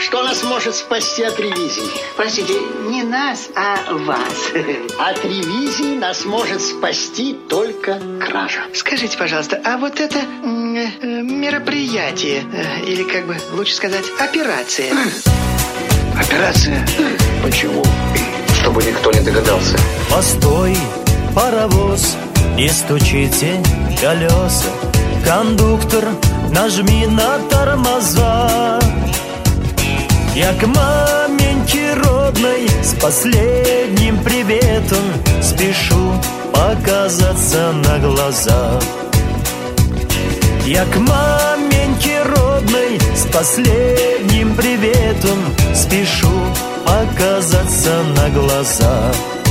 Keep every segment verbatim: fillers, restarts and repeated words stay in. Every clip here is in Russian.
Что нас может спасти от ревизий? Простите, не нас, а вас. От ревизий нас может спасти только кража. Скажите, пожалуйста, а вот это м, э, мероприятие, э, или как бы лучше сказать, операция. Операция? Почему? Чтобы никто не догадался. Постой, паровоз, не стучите колеса. Кондуктор, нажми на тормоза. Я к маменьке родной с последним приветом спешу показаться на глаза. Я к маменьке родной с последним приветом спешу показаться на глаза.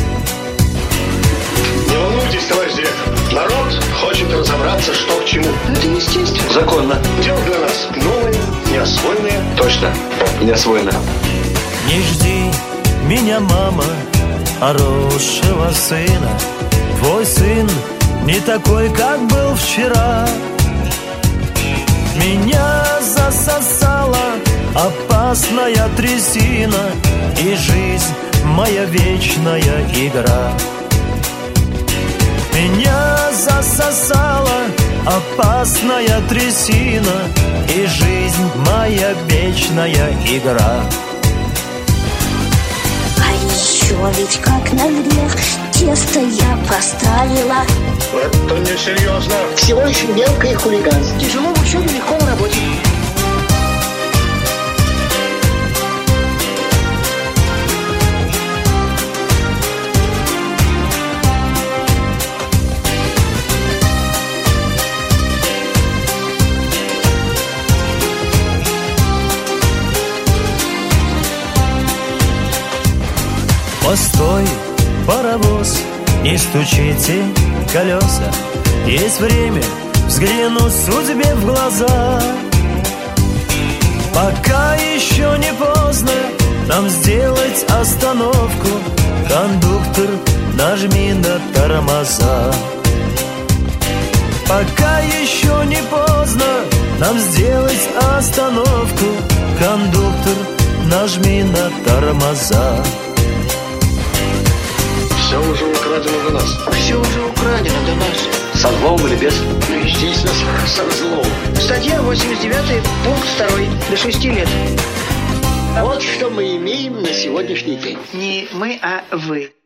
Не волнуйтесь, товарищ директор. Народ хочет разобраться, что к чему. Это естественно. Законно. Дело для нас новое, неосвоенное. Точно. Не освоено. Не жди меня, мама, хорошего сына. Твой сын не такой, как был вчера. Меня засосала опасная трясина, и жизнь моя вечная игра. Меня засосала опасная трясина, и жизнь моя вечная игра. А еще ведь как на грех тесто я поставила. Это несерьезно. Всего лишь мелкое хулиганство. Тяжело в учебе, легко в работе. Постой, паровоз, не стучите колеса. Есть время взглянуть судьбе в глаза. Пока еще не поздно нам сделать остановку. Кондуктор, нажми на тормоза. Пока еще не поздно нам сделать остановку. Кондуктор, нажми на тормоза. Все уже украдено до нас. Все уже украдено до нас. Со взломом или без? Ну, естественно, со взломом. Статья восемьдесят девять, пункт второй, до шести лет. Вот что мы имеем на сегодняшний день. Не мы, а вы.